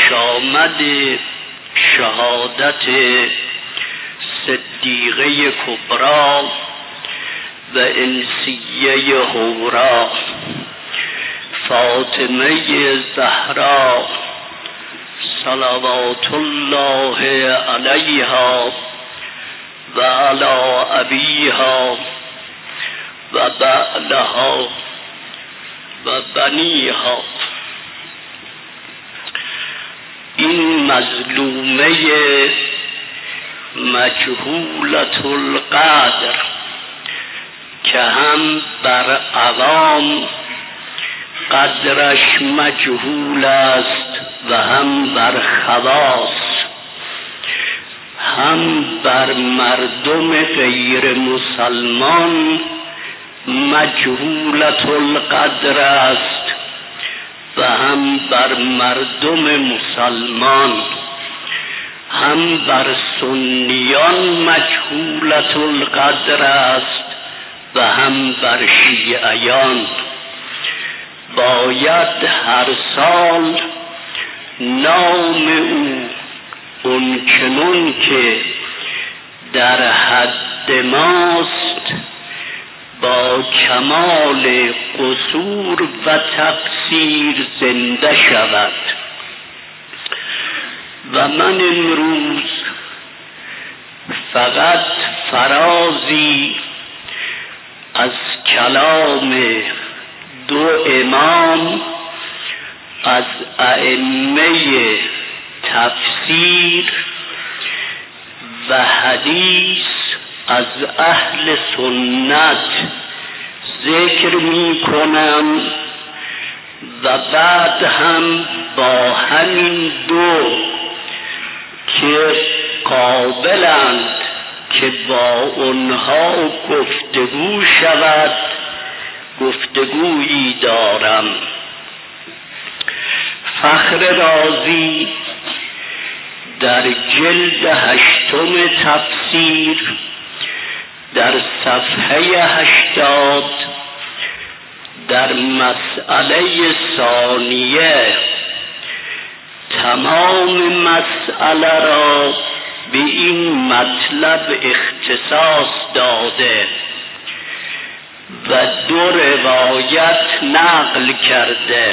پیش آمد شهادت صدیقه کبرا و انسیه حورا فاطمه زهرا صلوات الله علیها و علی ابیها و بعلها و بنیها. این مظلومه مجهولة القدر که هم بر عوام قدرش مجهول است و هم بر خواص، هم بر مردم غیر مسلمان مجهولة القدر است و هم بر مردم مسلمان، هم بر سنیان مجهولة القدر است و هم بر شیعیان. باید هر سال نام او اونچنون که در حد ماست با کمال قصور و تقصیر زنده شود. و من امروز فقط فرازی از کلام دو امام از ائمه تفسیر و حدیث از اهل سنت ذکر می کنم و بعد هم با همین دو که قابلند که با اونها گفتگو شود گفتگویی دارم. فخر رازی در جلد 8 تفسیر در صفحه 80 در مسئله ثانیه تمام مسئله را به این مطلب اختصاص داده و 2 روایت نقل کرده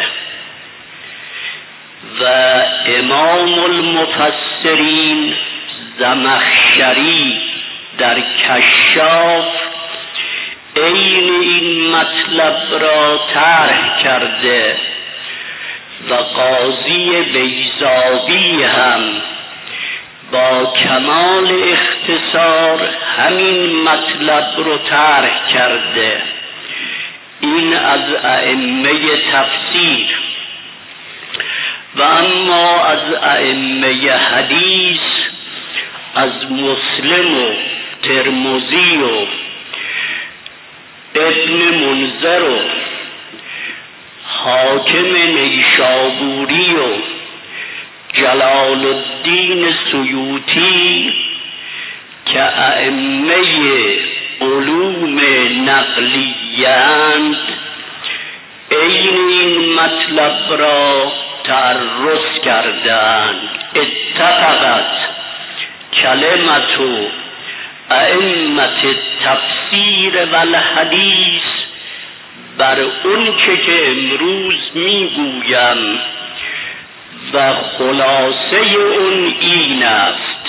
و امام المفسرین زمخشری در کشاف عین این مطلب را طرح کرده و قاضی بیضاوی هم با کمال اختصار همین مطلب رو طرح کرده. این از ائمه تفسیر. و اما از ائمه حدیث از مسلم و ترمذی و ابن منذر و حاکم نیشابوری و جلال الدین سیوطی که ائمه علوم نقلیند این مطلب را تعرض کردند. اتفقت کلمت ائمه التفسیر و الحدیث بر اون که امروز میگویم و خلاصه اون این است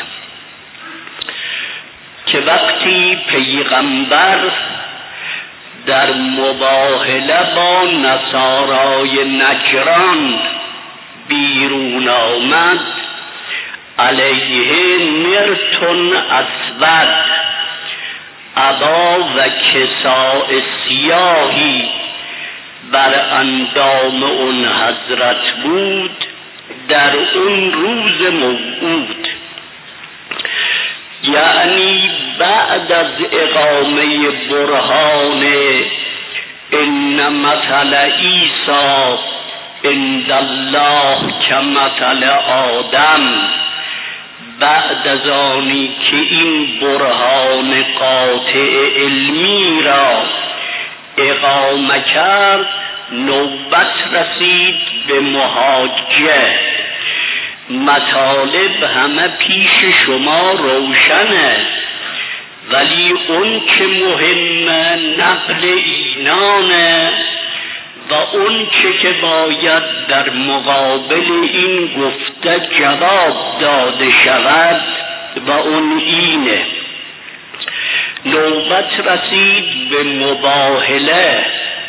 که وقتی پیغمبر در مباهله با نصارای نجران بیرون آمد علیه مرتن اسود عبا و کساء سیاهی بر اندام اون حضرت بود در اون روز موعود، یعنی بعد از اقامه برهان ان مثل عیسی عند الله کمثل آدم، بعد از آنی که این برهان قاطع علمی را اقامه کرد نوبت رسید به محاجه مطالب همه پیش شما روشنه، ولی اون که مهمه نقل اینانه و اون که باید در مقابل این گفته جواب داده شود و اون اینه. نوبت رسید به مباهله.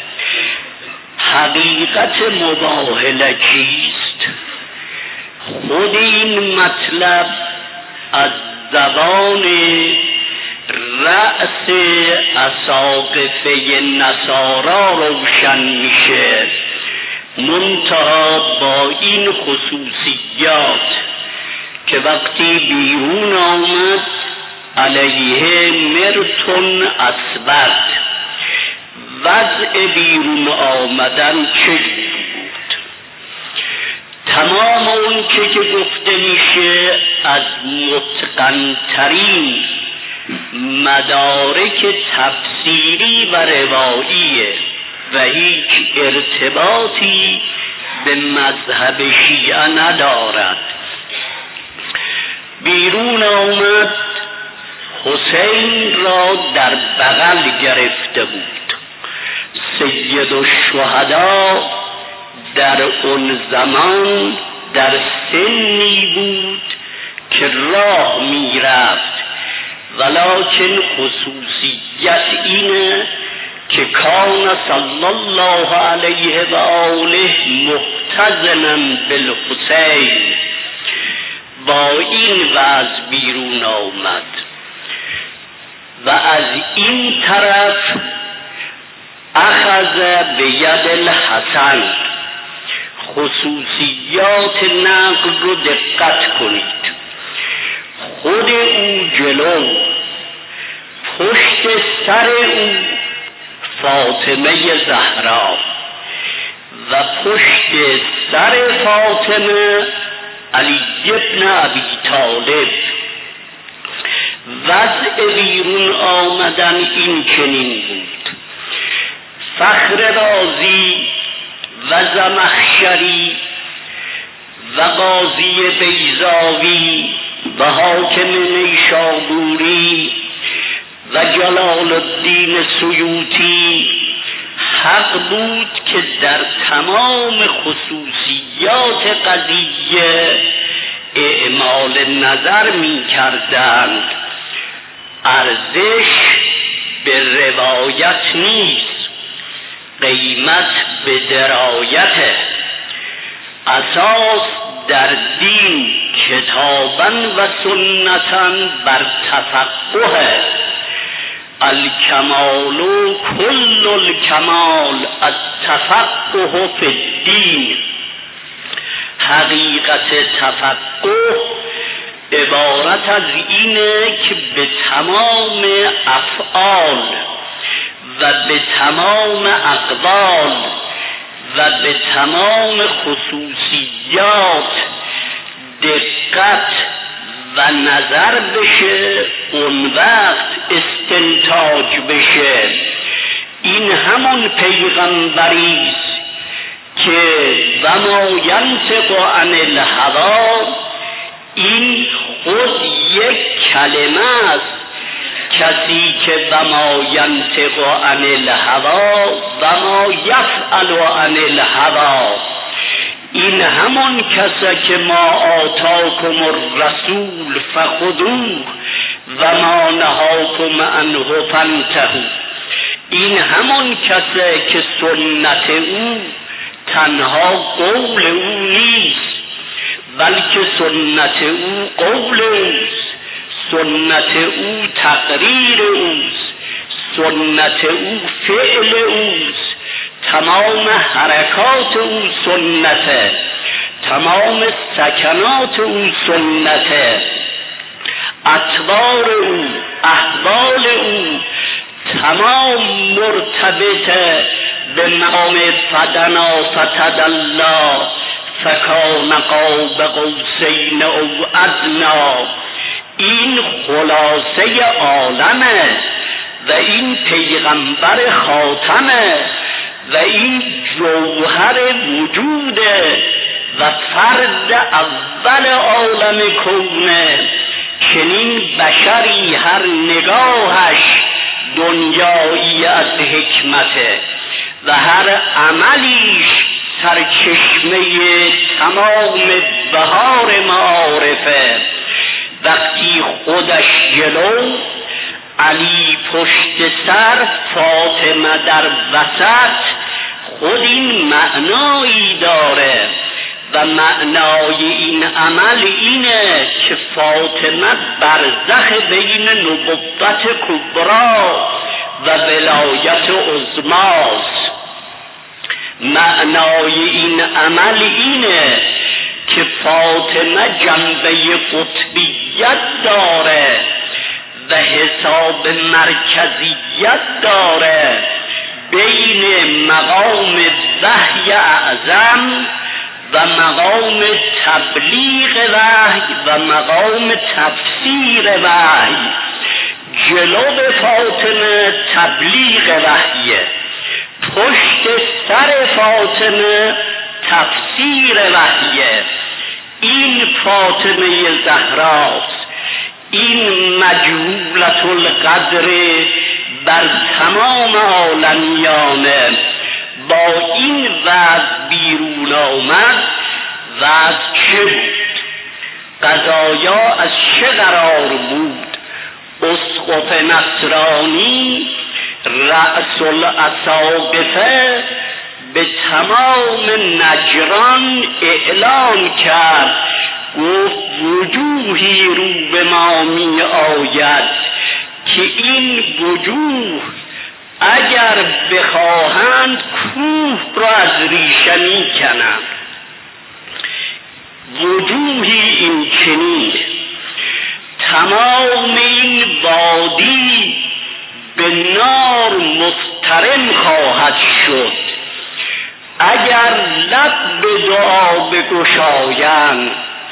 حقیقت مباهله چیست؟ خود این مطلب از زبان رأس اساقفه نصارا روشن میشه، منتها با این خصوصیات که وقتی بیرون آمد علیه مرتون اسود. وضع بیرون آمدن چه بود؟ تمام اون که گفته میشه از متقن‌ترین مدارک تفسیری و رواییه و هیچ ارتباطی به مذهب شیعه ندارد. بیرون آمد، حسین را در بغل گرفته بود. سید الشهدا در اون زمان در سنی بود که راه می رفت، ولکن خصوصیت اینه که کان صلی الله علیه و آله محتضنا بالحسین. با این وضع بیرون آمد و از این طرف اخذ به ید الحسن. خصوصیات نقل رو دقت کنید. خود او جلو، پشت سر او فاطمه زهرا و پشت سر فاطمه علی ابن ابی طالب. وضع بیرون آمدن این چنین بود. فخر رازی و زمخشری و قاضی بیضاوی و حاکم نیشابوری و جلال الدین سیوطی حق بود که در تمام خصوصیات قضیه اعمال نظر می کردند. ارزش به روایت نیست، قیمت به درایته. اساس در دین کتابا و سنتا بر تفقه. الکمال کل الکمال التفقه فی الدین. حقیقت تفقه عبارت از اینه که به تمام افعال و به تمام اقوال و به تمام خصوصیات دقت و نظر بشه، اون وقت استنتاج بشه. این همون پیغمبریست که و ما ینطق عن الهوی، این خود یک کلمه است. کسی که و ما ینطق عن الهوی و ما یفعل عن الهوی، این همون کسی که ما آتاکم الرسول فخذوه و ما نهاکم عنه فانتهوا. این همون کسی که سنت او تنها قول او نیست، بلکه سنت او قول اوست، سنت او تقریر اوست، سنت او فعل اوست، تمام حرکات او سنته، تمام سکنات او سنته، اطوار او، احوال او تمام مرتبطه به مقام فدنا فتدلی فکان قاب قوسین او ادنی. این خلاصه عالمه و این پیغمبر خاتمه و این جوهر وجوده و فرد اول عالم کونه، چنین بشری هر نگاهش دنیایی از حکمته و هر عملیش سرچشمه تمام بهار معارفه. وقتی خودش جلو، علی پشت سر، فاطمه در وسط، خود این معنایی داره و معنای این عمل اینه که فاطمه برزخ بین نبوت کبرا و ولایت عظماست. معنای این عمل اینه که فاطمه جنبه قطبیت داره و حساب مرکزیت داره بین مقام وحی اعظم و مقام تبلیغ وحی و مقام تفسیر وحی. جلو فاطمه تبلیغ وحیه، پشت سر فاطمه تفسیر وحیه. این فاطمه زهراست، این مجهولة القدر بر تمام عالمیانه. با این وضع بیرون آمد. وضع چه بود؟ قضایا از چه قرار بود؟ اسقف نصرانی رأس الاساقفه به تمام نجران اعلام کرد، گفت وجوهی رو به ما می آید که این وجوه اگر بخواهند کوه را از ریشه می کنند. وجوهی این چنین، تمام این وادی به نار مضطرم خواهد شد. اگر لب به دعا بگشایند،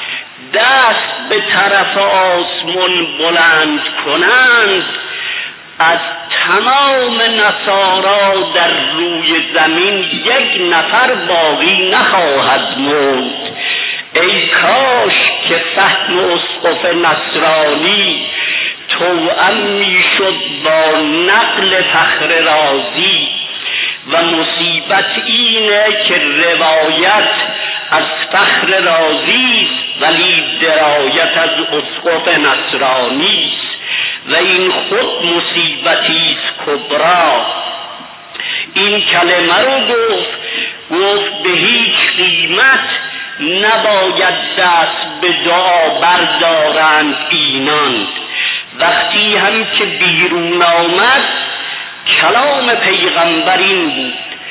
دست به طرف آسمان بلند کنند، از تمام نصارا در روی زمین یک نفر باقی نخواهد موند. ای کاش که فهم اسقف نصرانی توأم میشد با نقل فخر رازی. و مصیبت اینه که روایت از فخر رازی ولی درایت از اسقف نصرانی است و این خود مصیبتی است کبرا. این کلمه رو گفت به هیچ قیمت نباید دست به دعا بردارند اینان. وقتی هم که بیرون آمد کلام پیغمبر این بود،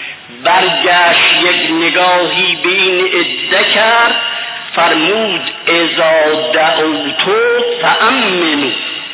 برگشت یک نگاهی به این عده کرد، فرمود اذا دعوتو فامنوا.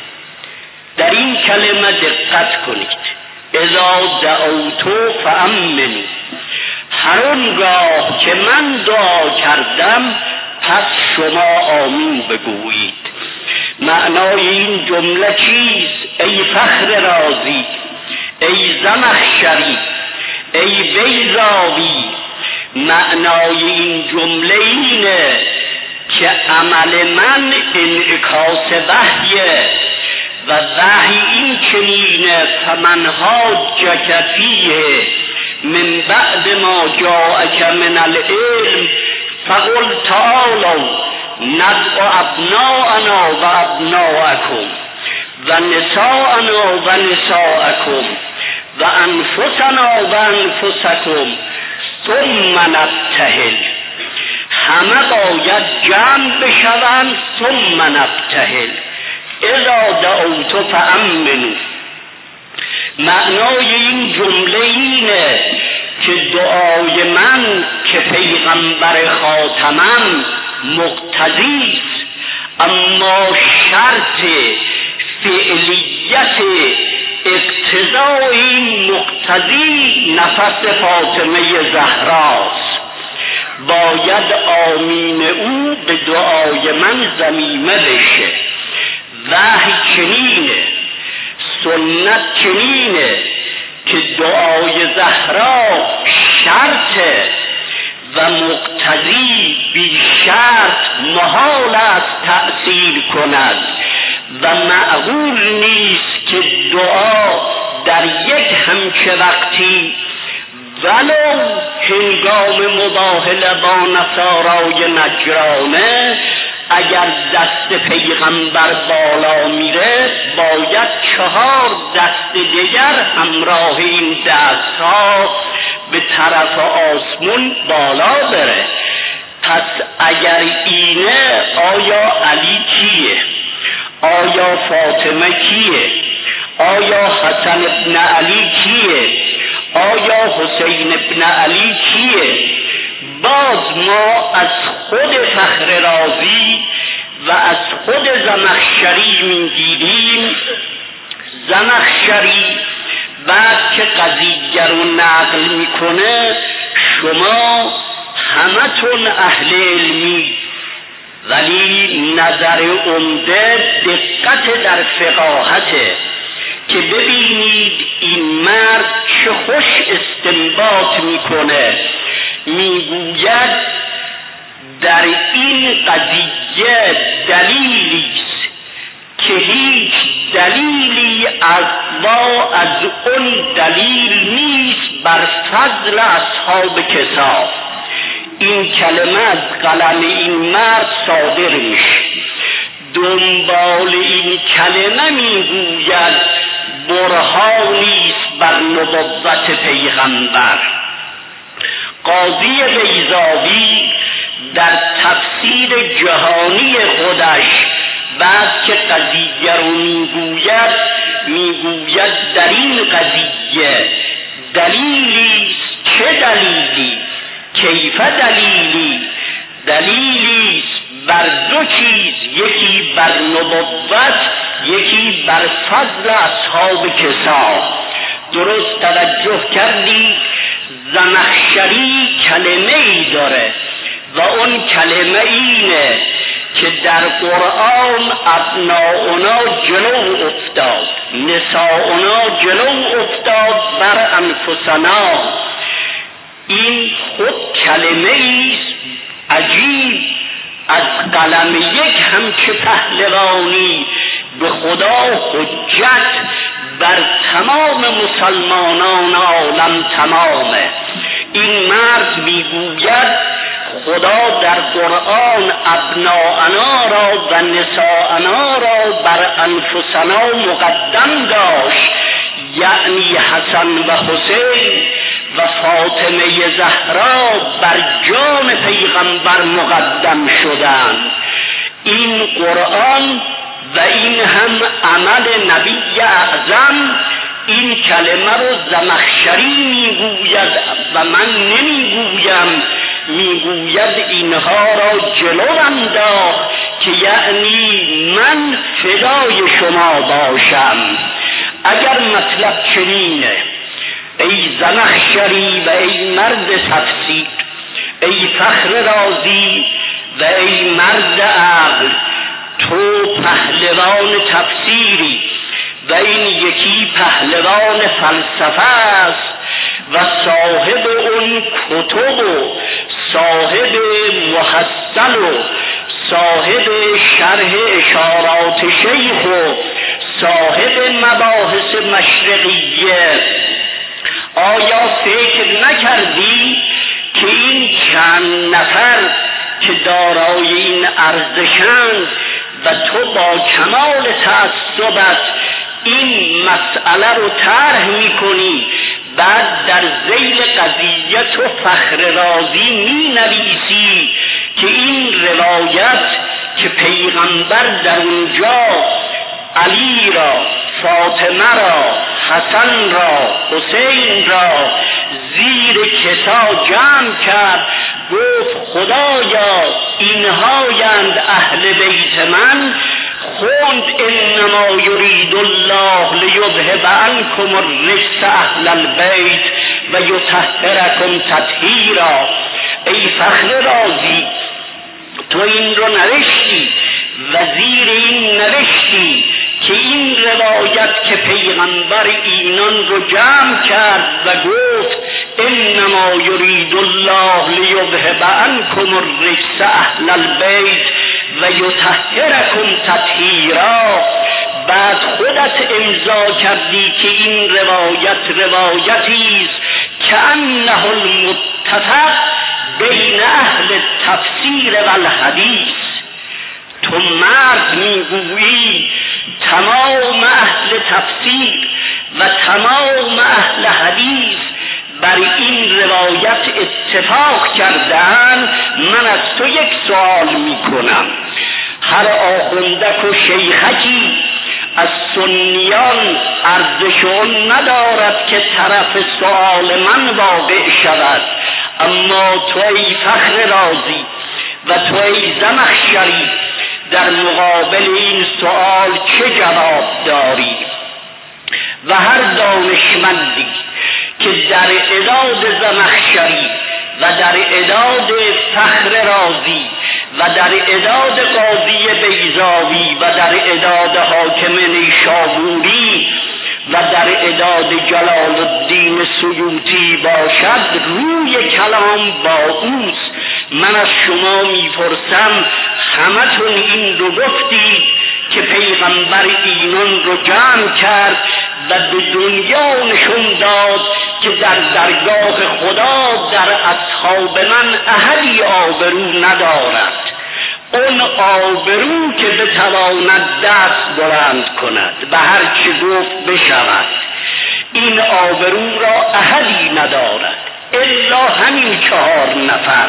در این کلمه دقت کنید، اذا دعوتو فامنوا. هر آنگاه که من دعا کردم پس شما آمین بگویید. معنای این جمله چیست؟ ای فخر رازی، ای زمخشری، ای بیضاوی، معنای این جمله اینه که عمل من انعکاس وحیه و وحی این چنینه فمن حاجک فیه من بعد ما جاءک من العلم فقل تعالوا ندع ابناءنا و ابناءکم و نساءنا و نساءکم و انفسنا و انفسکم ثم نبتهل. همه باید جمع بشوند ثم نبتهل. اذا دعوت فامنوا. معنای این جمله اینه که دعای من که پیغمبر خاتمم مقتضی است، اما شرط فعلیت اقتضای این مقتضی نفس فاطمه زهراست. باید آمین او به دعای من ضمیمه بشه. وحی چنینه، سنت چنینه که دعای زهرا شرطه و مقتضی بی شرط محال است تأثیر کند و معقول نیست که دعا در یک همچه وقتی ولو هنگام مباهله با نصارای نجرانه اگر دست پیغمبر بالا میره باید 4 دست دیگر همراه این دستها به طرف آسمون بالا بره. پس اگر اینه آیا علی کیه؟ آیا فاطمه کیه؟ آیا حسن ابن علی کیه؟ آیا حسین ابن علی کیه؟ باز ما از خود فخر رازی و از خود زمخشری میگیریم. زمخشری بعد که قضیه رو نقل میکنه شما همتون اهل علمی، ولی نظر عمده دقت در فقاهته که ببینید این مرد چه خوش استنباط میکنه. میگوید در این قضیه دلیلیست که هیچ دلیلی از اون دلیل نیست بر فضل اصحاب کتاب. این کلمه از قلم این مرد صادر میشه. دنبال این کلمه میگوید برهانیست بر نبوت پیغمبر. قاضی بیضاوی در تفسیر جهانی خودش بعد که قضیه رو میگوید در این قضیه دلیلیست. چه دلیلی؟ کیف دلیلی؟ دلیلیست بر 2 چیز، یکی بر نبوت، یکی بر فضل اصحاب کتاب. درست توجه کردی؟ زمخشری کلمه ای داره و اون کلمه اینه که در قرآن ابناؤنا جلو افتاد، نساؤنا جلو افتاد بر انفسنا. این خود کلمه ایست عجیب از قلم یک همچه پهلوانی به خدا حجت بر تمام مسلمانان عالم تمامه. این مرد میگوید خدا در قرآن ابناءنا را و نساءنا را بر انفسنا مقدم داشت، یعنی حسن و حسین و فاطمه زهرا بر جان پیغمبر مقدم شدند. این قرآن و این هم عمل نبی اعظم. این کلمه رو زمخشری میگوید و من نمیگویم، میگوید اینها را جلو انداخت که یعنی من فدای شما باشم. اگر مطلب چنینه ای زمخشری و ای مرد تفسیر، ای فخر رازی و ای مرد عقل، تو پهلوان تفسیری و این یکی پهلوان فلسفه است و صاحب اون کتب و صاحب محصل و صاحب شرح اشارات شیخ و صاحب مباحث مشرقیه. آیا فکر نکردی که این چند نفر که دارای این ارزشند و تو با کمال تعصبت این مسئله رو طرح میکنی، بعد در ذیل قضیه تو فخر رازی می نویسی که این روایت که پیغمبر در اونجا علی را، فاطمه را، حسن را، حسین را زیر کسا جمع کرد، گفت خدایا اینهایند اهل بیت من، خوند انما یرید الله لیذهب عنکم الرجس اهل البیت و یطهرکم تطهیرا. ای فخر رازی، تو این رو نوشتی، وزیر این نوشتی که این روایت که پیغمبر اینان رو جمع کرد و گفت انما یرید الله لیذهب عنکم الرجس اهل البیت و یطهرکم تطهیرا. بعد خودت امضا کردی که این روایتی است که انه المتفق بین اهل تفسیر و الحدیث. تو مرد میگویی تمام اهل تفسیر و تمام اهل حدیث بر این روایت اتفاق کردن. من از تو یک سوال میکنم، هر آخوندک و شیخکی از سنیان ارزش ندارد که طرف سؤال من واقع شود، اما تو ای فخر رازی و تو ای زمخشری در مقابل این سؤال چه جواب داری؟ و هر دانشمندی که در اعداد زمخشری و در اعداد فخر رازی و در اعداد قاضی بیضاوی و در اعداد حاکم نیشابوری و در اعداد جلال الدین سیوطی باشد، روی کلام با اوست. من از شما میپرسم، همتون این رو گفتید که پیغمبر اینان رو جمع کرد و به دنیا نشون داد که در درگاه خدا در اصحاب من احدی آبرو ندارد، اون آبرو که بتواند دست بلند کند و هر چه گفت بشود. این آبرو را احدی ندارد الا همین 4 نفر.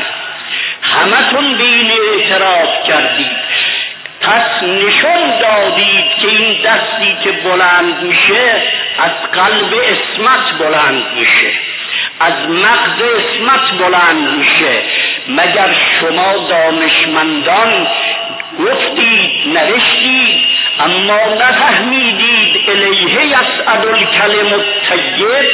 همتون به این اعتراف کردید، پس نشون دادید که این دستی که بلند میشه از قلب اسمت بلند میشه، از مغز اسمت بلند میشه. مگر شما دانشمندان گفتید، نوشتید، اما نفهمیدید الیه یصعد الکلم الطیب،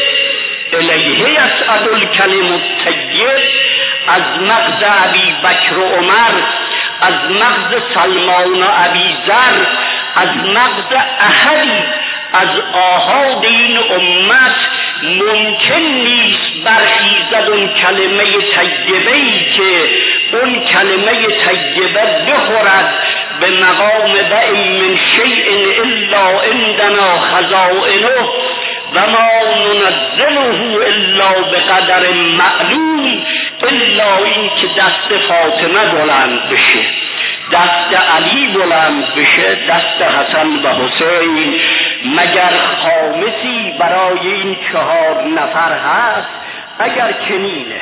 الیه یصعد الکلم الطیب. از مغز ابی بکر و عمر، از مغز سلمان و ابی ذر، از مغز احدی از آحاد این امت ممکن نیست برخیزد اون کلمه طیبه‌ای که اون کلمه طیبه بخورد به مقام و من شیء الا عندنا خزائنه و ما ننزله الا بقدر معلوم، الا این که دست فاطمه بلند بشه، دست علی بلند بشه، دست حسن و حسین. مگر خامسی برای این 4 نفر هست؟ اگر چنینه،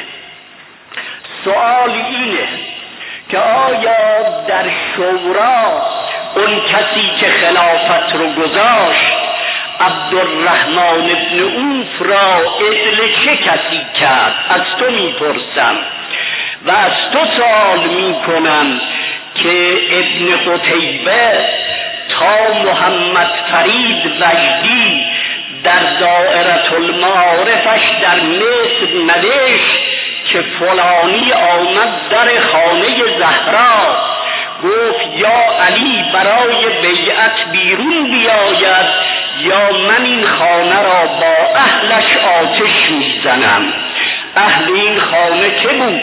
سؤال اینه که آیا در شورا اون کسی که خلافت رو گذاشت عبدالرحمن ابن عوف را عدل چه کسی کرد؟ از تو میپرسم و از تو سوال میکنم که ابن قتیبه تا محمد فرید وجدی در دائره المعارفش در مصر نوشت که فلانی آمد در خانه زهرا، گفت یا علی برای بیعت بیرون بیاید یا من این خانه را با اهلش آتش میزنم. اهل این خانه که بود؟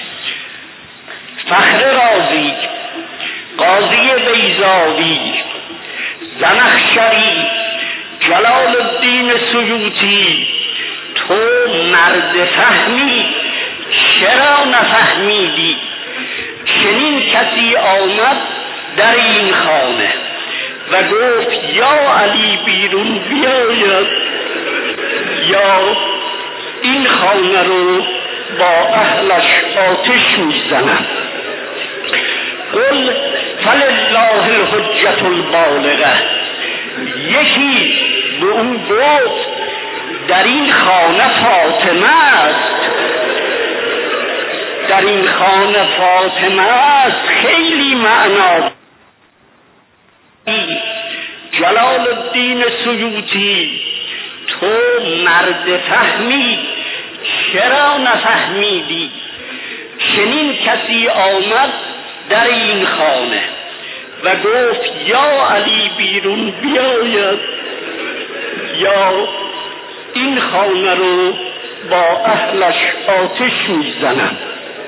فخر رازی، قاضی بیضاوی، زمخشری، جلال الدین سیوطی. تو مرد فهمی، چرا نفهمیدی؟ چنین کسی آمد در این خانه و گفت یا علی بیرون بیاید یا این خانه رو با اهلش آتش میزنم. قل فلله الحجة البالغه. یکی به اون گفت در این خانه فاطمه است، در این خانه فاطمه است. خیلی معنا. جلال الدین سیوطی، تو مرد فهمی، چرا نفهمیدی؟ چنین کسی آمد در این خانه و گفت یا علی بیرون بیاید یا این خانه رو با اهلش آتش میزنم.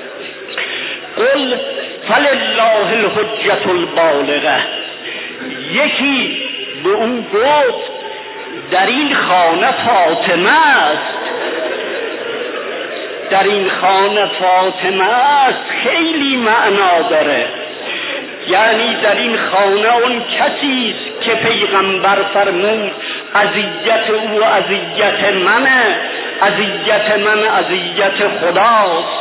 قل فلله الحجة البالغه. یکی به اون گفت در این خانه فاطمه است، در این خانه فاطمه است خیلی معنا داره، یعنی در این خانه اون کسی است که پیغمبر فرمود اذیت او اذیت منه، اذیت من اذیت خداست.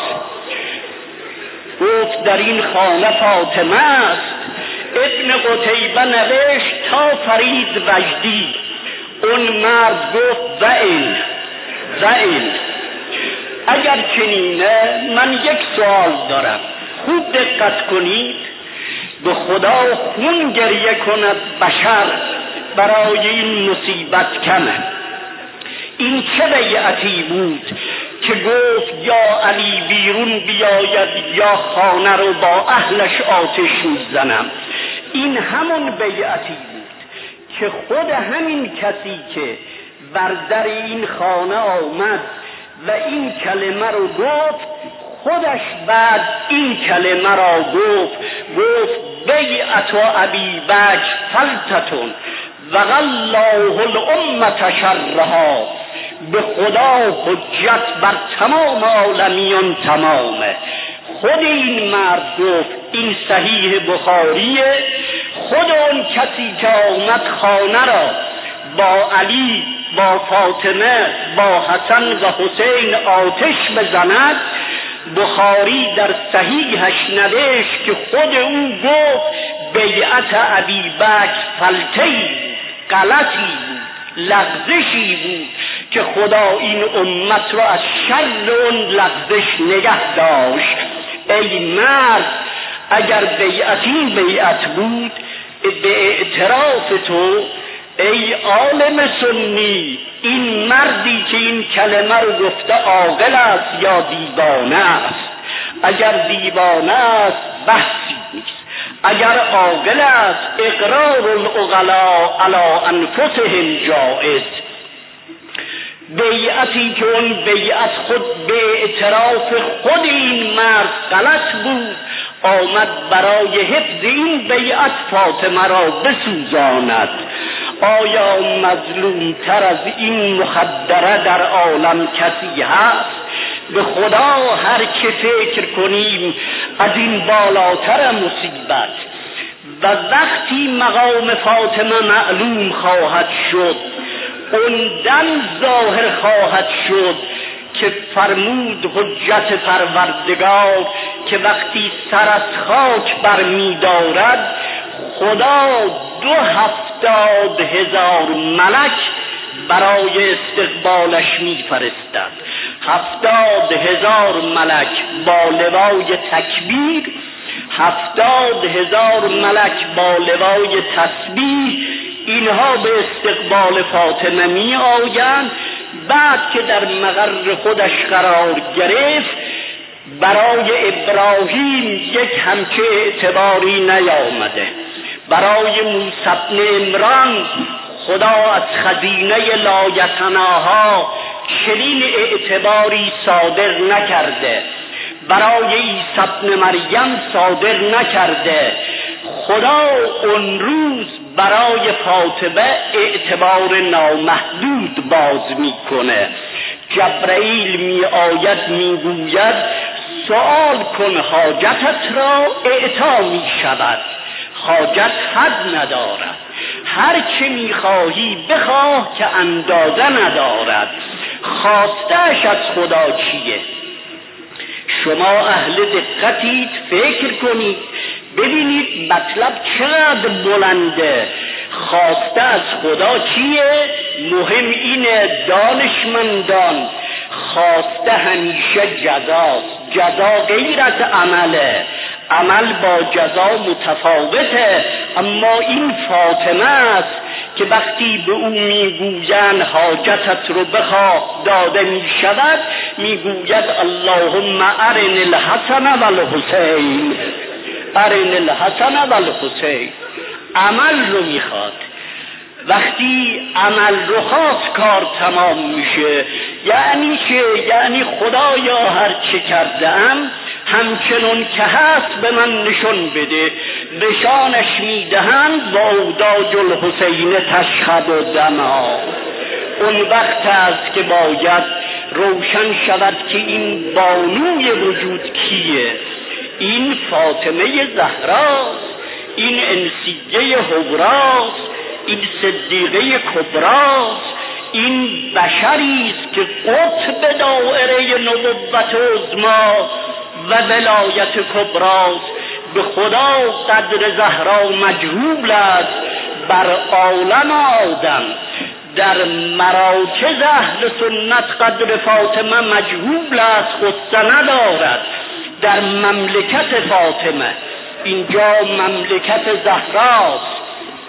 گفت در این خانه فاطمه است. ابن قتیبه نوشت تا فرید وجدی اون مرد گفت زعل. اگر چنینه من یک سوال دارم، خوب دقت کنید. به خدا خون گریه کند بشر برای این مصیبت کمه. این چه بیعتی بود که گفت یا علی بیرون بیاید یا خانه رو با اهلش آتش میزنم؟ این همون بیعتی بود که خود همین کسی که بر در این خانه آمد و این کلمه رو گفت، خودش بعد این کلمه را گفت بیعت ابی بکر فلتتون و الله الامه شرها. به خدا حجت بر تمام عالمیان تمامه. خود این مرد گفت، این صحیح بخاریه. خود اون کسی که آمد خانه را با علی، با فاطمه، با حسن و حسین آتش بزند، بخاری در صحیحش نوشت که خود او گفت بیعت ابی بکر فلتی، غلطی بود، لغزشی بود که خدا این امت را از شر اون لغزش نگه داشت. ای مرد، اگر بیعت این بیعت بود، به اعتراف تو ای عالم سنی، این مردی که این کلمه رو گفته عاقل است یا دیوانه است؟ اگر دیوانه است بحثی نیست، اگر عاقل است اقرار العقلاء علی انفسهم جائز. بیعتی که اون بیعت خود به اعتراف خود این مرد غلط بود، آمد برای حفظ این بیعت فاطمه را بسوزاند. آیا مظلوم تر از این مخدره در عالم کسی هست؟ به خدا هر که فکر کنیم از این بالاتر مصیبت. و وقتی مقام فاطمه معلوم خواهد شد، اون دم ظاهر خواهد شد که فرمود حجت پروردگار که وقتی سر از خاک برمی دارد، خدا 72,000 ملک برای استقبالش می فرستد. 70,000 ملک با لوای تکبیر، 70,000 ملک با لوای تسبیح، اینها به استقبال فاطمه می آیند. بعد که در مقر خودش قرار گرفت، برای ابراهیم یک همچه اعتباری نیامده، برای موسی بن عمران خدا از خزینه لایتناها چنین اعتباری صادر نکرده، برای عیسی بن مریم صادر نکرده. خدا اون روز برای فاطمه اعتبار نامحدود باز میکنه. جبرائیل می آید می گوید سؤال کن حاجتت را اعطا می شود. حاجت حد ندارد، هر چه می خواهی بخواه که اندازه ندارد. خواسته‌اش از خدا چیه؟ شما اهل دقتید، فکر کنید ببینید مطلب چقدر بلنده. خواسته از خدا چیه؟ مهم اینه دانشمندان، خواسته همیشه جزاست. جزا غیر از عمله، عمل با جزا متفاوته. اما این فاطمه است که وقتی به او میگویند حاجتت رو بخواه داده میشود، میگوید اللهم ارن الحسن والحسین، ارن الحسن والحسین. عمل رو میخواد. وقتی عمل رو خواست کار تمام میشه. یعنی چه؟ یعنی خدایا هر چه کردم همچنون که هست به من نشون بده. بشانش میدهند با اوداج الحسین تشهد و دما. اون وقت است که باید روشن شود که این بانوی وجود کیه. این فاطمه زهراست، این انسیه حوراست، این صدیقه کبراست، این بشری است که قطب دایره نبوت عظما و ولایت کبراست. به خدا قدر زهرا مجهول است، بر عالم آدم در مراکز اهل سنت قدر فاطمه مجهول است، غصه ندارد. در مملکت فاطمه، اینجا مملکت زهراست،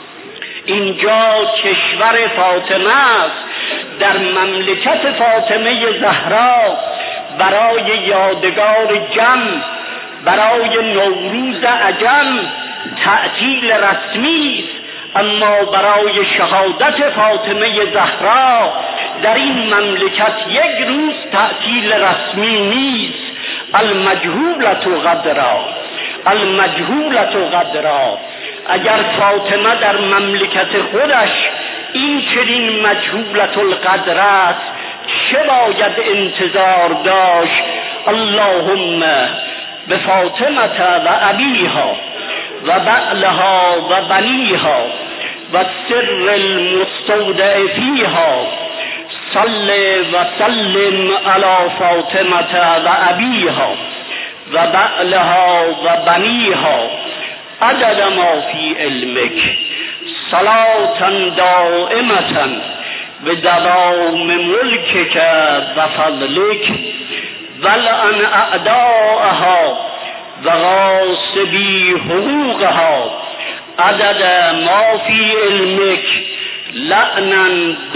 اینجا کشور فاطمه است. در مملکت فاطمه زهرا برای یادگار جم، برای نوروز عجم تعطیل رسمی است، اما برای شهادت فاطمه زهرا در این مملکت یک روز تعطیل رسمی نیست. المجهولة قدرا، المجهولة قدرا. اگر فاطمه در مملکت خودش این چنین مجهولة القدر است، چه باید انتظار داشت؟ اللهم به فاطمه و ابیها و بعلها و بنیها و سر المستودع فیها صل و سلم علی فاطمه و ابیها و بعلها و بنیها عدد ما فی علمک صلاة دائمة به دوام ملکک و فضلک ولعن اعداءها و غاصبی حقوقها عدد ما فی علمک لعنا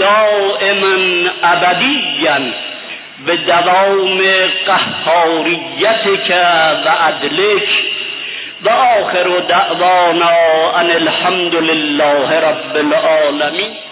دائما ابدیا به دوام قهاریتک و عدلک و آخر دعوانا ان الحمد لله رب العالمین.